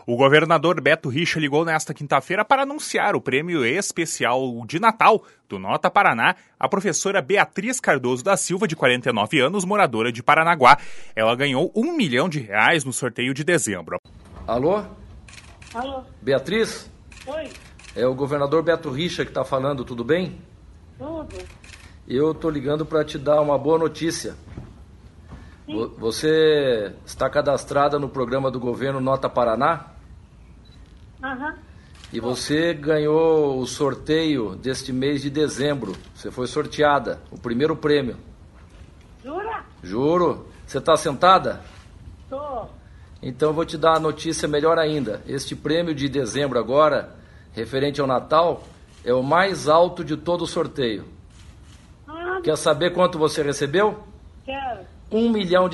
O governador Beto Richa ligou nesta quinta-feira para anunciar o prêmio especial de Natal do Nota Paraná à professora Beatriz Cardoso da Silva, de 49 anos, moradora de Paranaguá. Ela ganhou R$1 milhão no sorteio de dezembro. Alô? Alô? Beatriz? Oi? É o governador Beto Richa que está falando, tudo bem? Tudo? Eu estou ligando para te dar uma boa notícia. Sim. Você está cadastrada no programa do governo Nota Paraná? Aham. E você ganhou o sorteio deste mês de dezembro. Você foi sorteada, o primeiro prêmio. Jura? Juro. Você está sentada? Tô. Então eu vou te dar a notícia melhor ainda. Este prêmio de dezembro agora, referente ao Natal, é o mais alto de todo o sorteio. Ah, Quer saber quanto você recebeu? quero. R$1 milhão.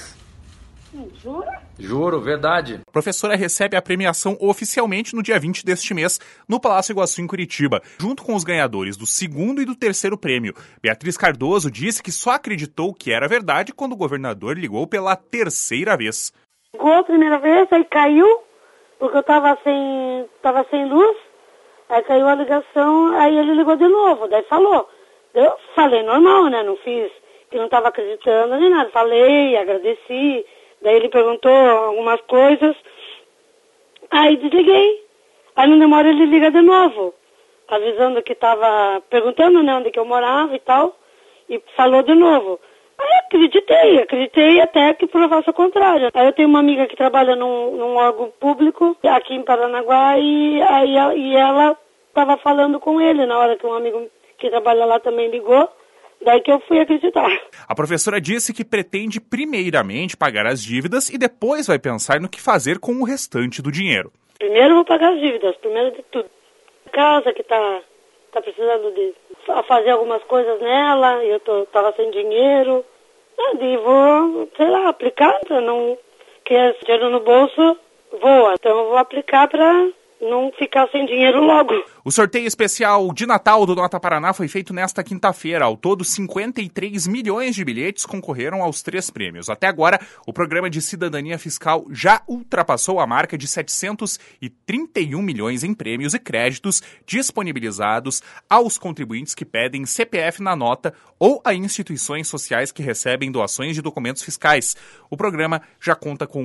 Jura? Juro, verdade. A professora recebe a premiação oficialmente no dia 20 deste mês, no Palácio Iguaçu, em Curitiba, junto com os ganhadores do segundo e do terceiro prêmio. Beatriz Cardoso disse que só acreditou que era verdade quando o governador ligou pela terceira vez. Ligou a primeira vez, aí caiu, porque eu tava sem luz, aí caiu a ligação, aí ele ligou de novo, daí falou. Eu falei normal, né, não fiz, que não tava acreditando nem nada, falei, agradeci, daí ele perguntou algumas coisas, aí desliguei, aí não demora ele liga de novo, avisando que tava perguntando, né, onde que eu morava e tal, e falou de novo. Aí acreditei até que provasse o contrário. Aí eu tenho uma amiga que trabalha num órgão público aqui em Paranaguá e ela estava falando com ele na hora que um amigo que trabalha lá também ligou, daí que eu fui acreditar. A professora disse que pretende primeiramente pagar as dívidas e depois vai pensar no que fazer com o restante do dinheiro. Primeiro eu vou pagar as dívidas, primeiro de tudo. A casa que tá precisando de fazer algumas coisas nela, e eu tava sem dinheiro, e vou, sei lá, aplicar pra não... que esse dinheiro no bolso voa, então eu vou aplicar pra não ficar sem dinheiro logo. O sorteio especial de Natal do Nota Paraná foi feito nesta quinta-feira. Ao todo, 53 milhões de bilhetes concorreram aos 3 prêmios. Até agora, o programa de cidadania fiscal já ultrapassou a marca de 731 milhões em prêmios e créditos disponibilizados aos contribuintes que pedem CPF na nota ou a instituições sociais que recebem doações de documentos fiscais. O programa já conta com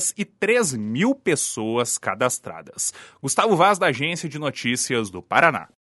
1.903.000 pessoas cadastradas. Gustavo Vaz, da Agência de Notícias do Paraná.